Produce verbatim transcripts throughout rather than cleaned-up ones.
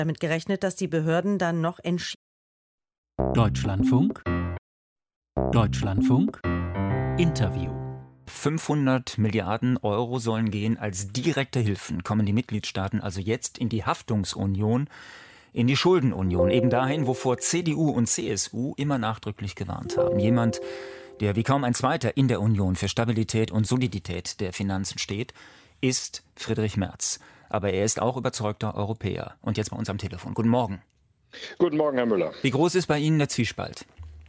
damit gerechnet, dass die Behörden dann noch entschieden. Deutschlandfunk. Deutschlandfunk. Interview. fünfhundert Milliarden Euro sollen gehen als direkte Hilfen, kommen die Mitgliedstaaten also jetzt in die Haftungsunion, in die Schuldenunion, eben dahin, wovor C D U und C S U immer nachdrücklich gewarnt haben. Jemand, der wie kaum ein zweiter in der Union für Stabilität und Solidität der Finanzen steht, ist Friedrich Merz. Aber er ist auch überzeugter Europäer. Und jetzt bei uns am Telefon. Guten Morgen. Guten Morgen, Herr Müller. Wie groß ist bei Ihnen der Zwiespalt?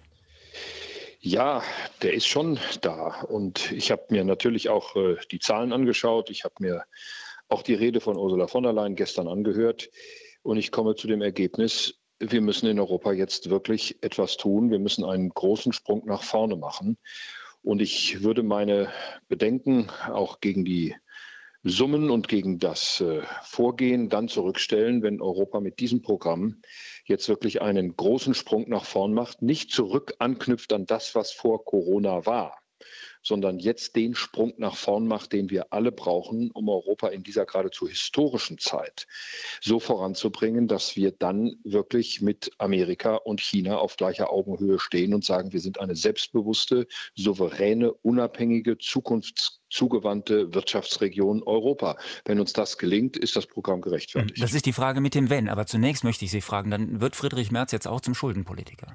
Ja, der ist schon da. Und ich habe mir natürlich auch äh, die Zahlen angeschaut. Ich habe mir auch die Rede von Ursula von der Leyen gestern angehört. Und ich komme zu dem Ergebnis, wir müssen in Europa jetzt wirklich etwas tun. Wir müssen einen großen Sprung nach vorne machen. Und ich würde meine Bedenken auch gegen die Summen und gegen das äh, Vorgehen dann zurückstellen, wenn Europa mit diesem Programm jetzt wirklich einen großen Sprung nach vorn macht, nicht zurück anknüpft an das, was vor Corona war, sondern jetzt den Sprung nach vorn macht, den wir alle brauchen, um Europa in dieser geradezu historischen Zeit so voranzubringen, dass wir dann wirklich mit Amerika und China auf gleicher Augenhöhe stehen und sagen, wir sind eine selbstbewusste, souveräne, unabhängige, zukunftszugewandte Wirtschaftsregion Europa. Wenn uns das gelingt, ist das Programm gerechtfertigt. Das ist die Frage mit dem Wenn. Aber zunächst möchte ich Sie fragen, dann wird Friedrich Merz jetzt auch zum Schuldenpolitiker?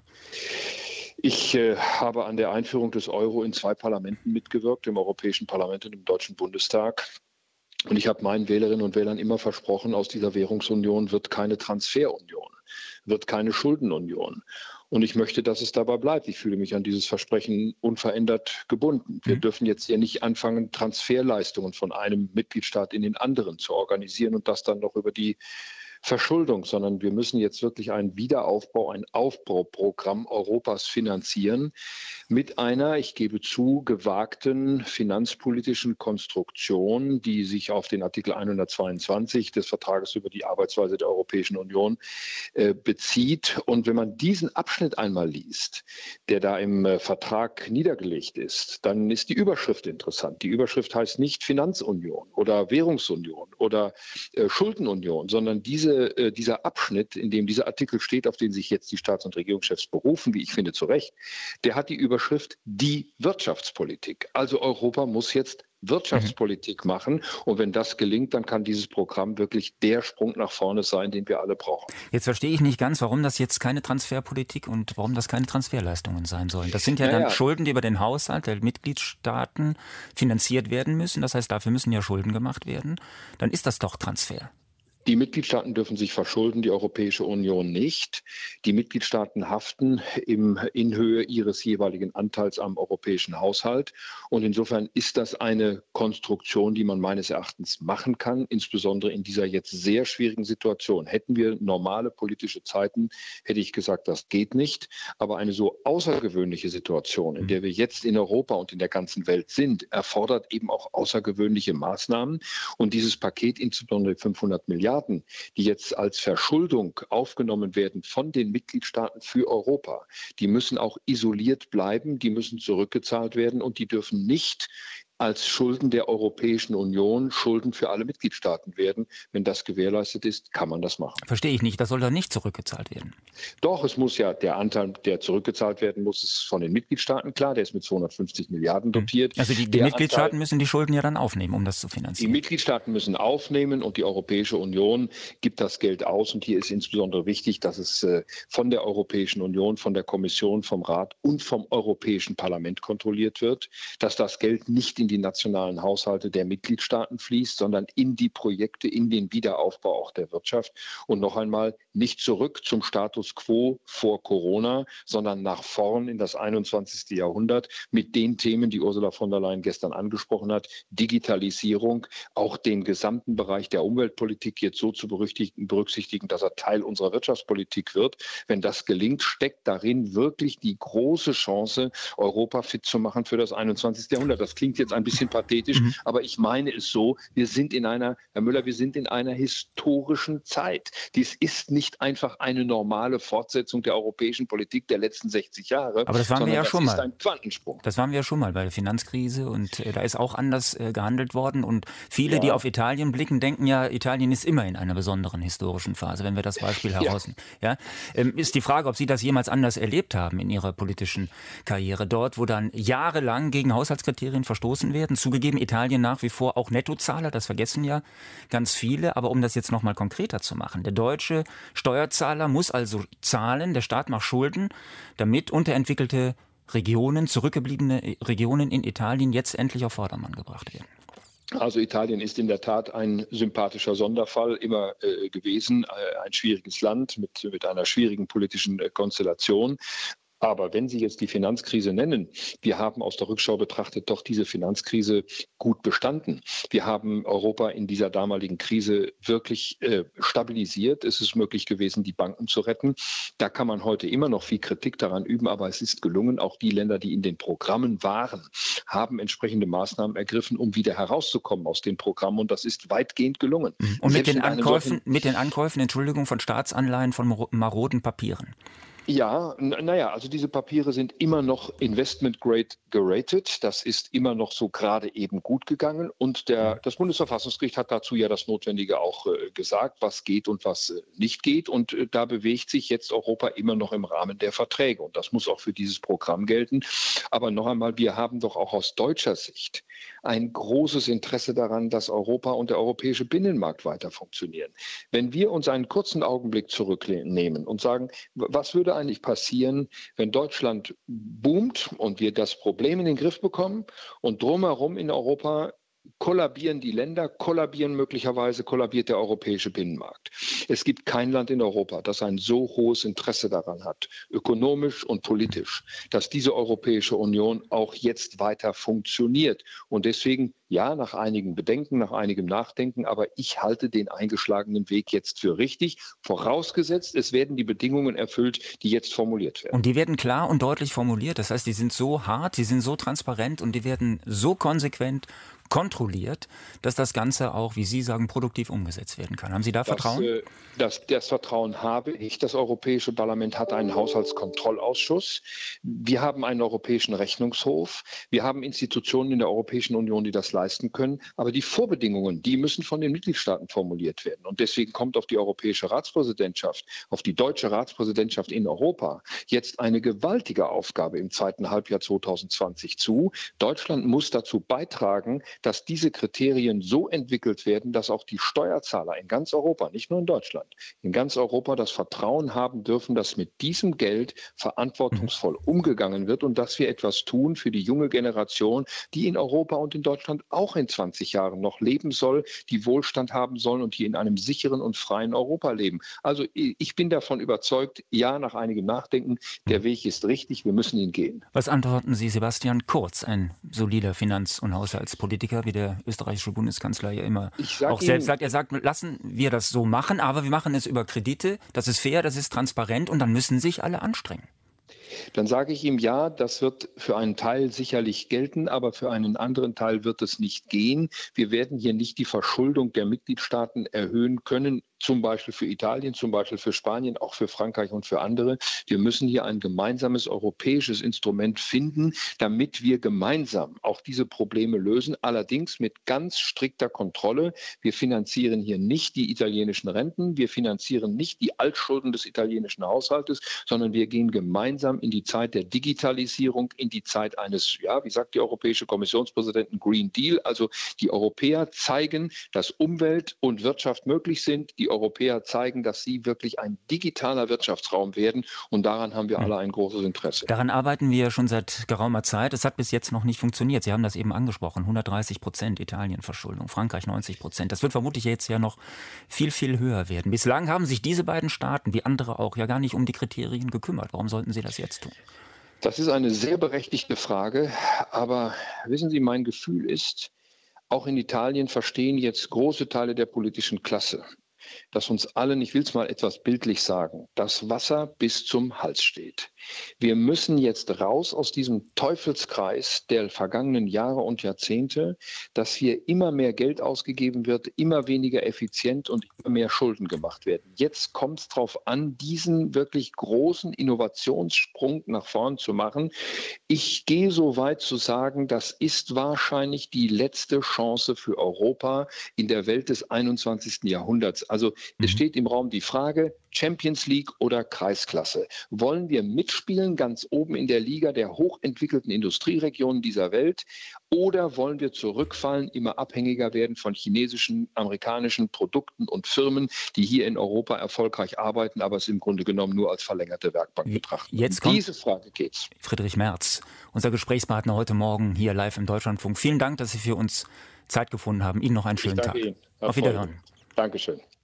Ich äh, habe an der Einführung des Euro in zwei Parlamenten mitgewirkt, im Europäischen Parlament und im Deutschen Bundestag. Und ich habe meinen Wählerinnen und Wählern immer versprochen, aus dieser Währungsunion wird keine Transferunion, wird keine Schuldenunion. Und ich möchte, dass es dabei bleibt. Ich fühle mich an dieses Versprechen unverändert gebunden. Wir mhm. dürfen jetzt hier nicht anfangen, Transferleistungen von einem Mitgliedstaat in den anderen zu organisieren und das dann noch über die Verschuldung, sondern wir müssen jetzt wirklich einen Wiederaufbau, ein Aufbauprogramm Europas finanzieren mit einer, ich gebe zu, gewagten finanzpolitischen Konstruktion, die sich auf den Artikel hundertzweiundzwanzig des Vertrages über die Arbeitsweise der Europäischen Union äh, bezieht. Und wenn man diesen Abschnitt einmal liest, der da im äh, Vertrag niedergelegt ist, dann ist die Überschrift interessant. Die Überschrift heißt nicht Finanzunion oder Währungsunion oder äh, Schuldenunion, sondern diese Diese, dieser Abschnitt, in dem dieser Artikel steht, auf den sich jetzt die Staats- und Regierungschefs berufen, wie ich finde zu Recht, der hat die Überschrift die Wirtschaftspolitik. Also Europa muss jetzt Wirtschaftspolitik mhm. machen. Und wenn das gelingt, dann kann dieses Programm wirklich der Sprung nach vorne sein, den wir alle brauchen. Jetzt verstehe ich nicht ganz, warum das jetzt keine Transferpolitik und warum das keine Transferleistungen sein sollen. Das sind ja naja. dann Schulden, die über den Haushalt der Mitgliedstaaten finanziert werden müssen. Das heißt, dafür müssen ja Schulden gemacht werden. Dann ist das doch Transfer. Die Mitgliedstaaten dürfen sich verschulden, die Europäische Union nicht. Die Mitgliedstaaten haften im, in Höhe ihres jeweiligen Anteils am europäischen Haushalt. Und insofern ist das eine Konstruktion, die man meines Erachtens machen kann, insbesondere in dieser jetzt sehr schwierigen Situation. Hätten wir normale politische Zeiten, hätte ich gesagt, das geht nicht. Aber eine so außergewöhnliche Situation, in der wir jetzt in Europa und in der ganzen Welt sind, erfordert eben auch außergewöhnliche Maßnahmen. Und dieses Paket, insbesondere fünfhundert Milliarden, die jetzt als Verschuldung aufgenommen werden von den Mitgliedstaaten für Europa, die müssen auch isoliert bleiben, die müssen zurückgezahlt werden und die dürfen nicht als Schulden der Europäischen Union Schulden für alle Mitgliedstaaten werden. Wenn das gewährleistet ist, kann man das machen. Verstehe ich nicht. Das soll doch nicht zurückgezahlt werden. Doch, es muss ja, der Anteil, der zurückgezahlt werden muss, ist von den Mitgliedstaaten klar. Der ist mit zweihundertfünfzig Milliarden dotiert. Also die, die Mitgliedstaaten Anteil, müssen die Schulden ja dann aufnehmen, um das zu finanzieren. Die Mitgliedstaaten müssen aufnehmen und die Europäische Union gibt das Geld aus. Und hier ist insbesondere wichtig, dass es äh, von der Europäischen Union, von der Kommission, vom Rat und vom Europäischen Parlament kontrolliert wird, dass das Geld nicht in die nationalen Haushalte der Mitgliedstaaten fließt, sondern in die Projekte, in den Wiederaufbau auch der Wirtschaft. Und noch einmal, nicht zurück zum Status quo vor Corona, sondern nach vorn in das einundzwanzigste Jahrhundert mit den Themen, die Ursula von der Leyen gestern angesprochen hat, Digitalisierung, auch den gesamten Bereich der Umweltpolitik jetzt so zu berücksichtigen, dass er Teil unserer Wirtschaftspolitik wird. Wenn das gelingt, steckt darin wirklich die große Chance, Europa fit zu machen für das einundzwanzigste Jahrhundert. Das klingt jetzt ein bisschen pathetisch, mhm. aber ich meine es so, wir sind in einer, Herr Müller, wir sind in einer historischen Zeit. Dies ist nicht einfach eine normale Fortsetzung der europäischen Politik der letzten sechzig Jahre, aber das waren wir ja schon mal. Das ist ein Quantensprung. Das waren wir ja schon mal bei der Finanzkrise und äh, da ist auch anders äh, gehandelt worden und viele, ja. die auf Italien blicken, denken ja, Italien ist immer in einer besonderen historischen Phase, wenn wir das Beispiel herausnehmen. Ja. Ja? Ähm, ist die Frage, ob Sie das jemals anders erlebt haben in Ihrer politischen Karriere dort, wo dann jahrelang gegen Haushaltskriterien verstoßen werden. Zugegeben, Italien nach wie vor auch Nettozahler, das vergessen ja ganz viele, aber um das jetzt nochmal konkreter zu machen. Der deutsche Steuerzahler muss also zahlen, der Staat macht Schulden, damit unterentwickelte Regionen, zurückgebliebene Regionen in Italien jetzt endlich auf Vordermann gebracht werden. Also Italien ist in der Tat ein sympathischer Sonderfall immer äh, gewesen, äh, ein schwieriges Land mit, mit einer schwierigen politischen äh, Konstellation. Aber wenn Sie jetzt die Finanzkrise nennen, wir haben aus der Rückschau betrachtet doch diese Finanzkrise gut bestanden. Wir haben Europa in dieser damaligen Krise wirklich äh, stabilisiert. Es ist möglich gewesen, die Banken zu retten. Da kann man heute immer noch viel Kritik daran üben, aber es ist gelungen. Auch die Länder, die in den Programmen waren, haben entsprechende Maßnahmen ergriffen, um wieder herauszukommen aus den Programmen. Und das ist weitgehend gelungen. Und mit den Ankäufen, mit den Ankäufen, Entschuldigung, von Staatsanleihen, von maroden Papieren. Ja, naja, also diese Papiere sind immer noch Investment Grade geratet. Das ist immer noch so gerade eben gut gegangen. Und der, das Bundesverfassungsgericht hat dazu ja das Notwendige auch äh, gesagt, was geht und was äh, nicht geht. Und äh, da bewegt sich jetzt Europa immer noch im Rahmen der Verträge. Und das muss auch für dieses Programm gelten. Aber noch einmal, wir haben doch auch aus deutscher Sicht ein großes Interesse daran, dass Europa und der europäische Binnenmarkt weiter funktionieren. Wenn wir uns einen kurzen Augenblick zurücknehmen und sagen, was würde eigentlich passieren, wenn Deutschland boomt und wir das Problem in den Griff bekommen und drumherum in Europa kollabieren die Länder, kollabieren möglicherweise, kollabiert der europäische Binnenmarkt. Es gibt kein Land in Europa, das ein so hohes Interesse daran hat, ökonomisch und politisch, dass diese Europäische Union auch jetzt weiter funktioniert. Und deswegen, ja, nach einigen Bedenken, nach einigem Nachdenken, aber ich halte den eingeschlagenen Weg jetzt für richtig, vorausgesetzt, es werden die Bedingungen erfüllt, die jetzt formuliert werden. Und die werden klar und deutlich formuliert, das heißt, die sind so hart, die sind so transparent und die werden so konsequent kontrolliert, dass das Ganze auch, wie Sie sagen, produktiv umgesetzt werden kann. Haben Sie da das, Vertrauen? Äh, das, das Vertrauen habe ich. Das Europäische Parlament hat einen Haushaltskontrollausschuss. Wir haben einen Europäischen Rechnungshof. Wir haben Institutionen in der Europäischen Union, die das leisten können. Aber die Vorbedingungen, die müssen von den Mitgliedstaaten formuliert werden. Und deswegen kommt auf die europäische Ratspräsidentschaft, auf die deutsche Ratspräsidentschaft in Europa jetzt eine gewaltige Aufgabe im zweiten Halbjahr zweitausendzwanzig zu. Deutschland muss dazu beitragen, dass diese Kriterien so entwickelt werden, dass auch die Steuerzahler in ganz Europa, nicht nur in Deutschland, in ganz Europa das Vertrauen haben dürfen, dass mit diesem Geld verantwortungsvoll umgegangen wird und dass wir etwas tun für die junge Generation, die in Europa und in Deutschland auch in zwanzig Jahren noch leben soll, die Wohlstand haben sollen und die in einem sicheren und freien Europa leben. Also ich bin davon überzeugt, ja, nach einigem Nachdenken, der Weg ist richtig, wir müssen ihn gehen. Was antworten Sie Sebastian Kurz, ein solider Finanz- und Haushaltspolitiker, wie der österreichische Bundeskanzler ja immer auch selbst sagt. Er sagt, lassen wir das so machen, aber wir machen es über Kredite, das ist fair, das ist transparent und dann müssen sich alle anstrengen. Dann sage ich ihm, ja, das wird für einen Teil sicherlich gelten, aber für einen anderen Teil wird es nicht gehen. Wir werden hier nicht die Verschuldung der Mitgliedstaaten erhöhen können, zum Beispiel für Italien, zum Beispiel für Spanien, auch für Frankreich und für andere. Wir müssen hier ein gemeinsames europäisches Instrument finden, damit wir gemeinsam auch diese Probleme lösen, allerdings mit ganz strikter Kontrolle. Wir finanzieren hier nicht die italienischen Renten, wir finanzieren nicht die Altschulden des italienischen Haushaltes, sondern wir gehen gemeinsam in die Zeit der Digitalisierung, in die Zeit eines, ja, wie sagt die Europäische Kommissionspräsidentin, Green Deal. Also die Europäer zeigen, dass Umwelt und Wirtschaft möglich sind. Die Europäer zeigen, dass sie wirklich ein digitaler Wirtschaftsraum werden. Und daran haben wir alle ein großes Interesse. Daran arbeiten wir schon seit geraumer Zeit. Es hat bis jetzt noch nicht funktioniert. Sie haben das eben angesprochen. hundertdreißig Prozent Italien-Verschuldung, Frankreich neunzig Prozent. Das wird vermutlich jetzt ja noch viel, viel höher werden. Bislang haben sich diese beiden Staaten, wie andere auch, ja gar nicht um die Kriterien gekümmert. Warum sollten sie das jetzt tun? Das ist eine sehr berechtigte Frage. Aber wissen Sie, mein Gefühl ist, auch in Italien verstehen jetzt große Teile der politischen Klasse, dass uns allen, ich will es mal etwas bildlich sagen, das Wasser bis zum Hals steht. Wir müssen jetzt raus aus diesem Teufelskreis der vergangenen Jahre und Jahrzehnte, dass hier immer mehr Geld ausgegeben wird, immer weniger effizient und immer mehr Schulden gemacht werden. Jetzt kommt es darauf an, diesen wirklich großen Innovationssprung nach vorn zu machen. Ich gehe so weit zu sagen, das ist wahrscheinlich die letzte Chance für Europa in der Welt des einundzwanzigsten Jahrhunderts. Also mhm. es steht im Raum die Frage, Champions League oder Kreisklasse. Wollen wir mitspielen ganz oben in der Liga der hochentwickelten Industrieregionen dieser Welt oder wollen wir zurückfallen, immer abhängiger werden von chinesischen, amerikanischen Produkten und Firmen, die hier in Europa erfolgreich arbeiten, aber es im Grunde genommen nur als verlängerte Werkbank betrachten? Jetzt um diese Frage geht's. Friedrich Merz, unser Gesprächspartner heute Morgen hier live im Deutschlandfunk. Vielen Dank, dass Sie für uns Zeit gefunden haben. Ihnen noch einen schönen Tag. Ihnen. Auf Wiederhören. Dankeschön.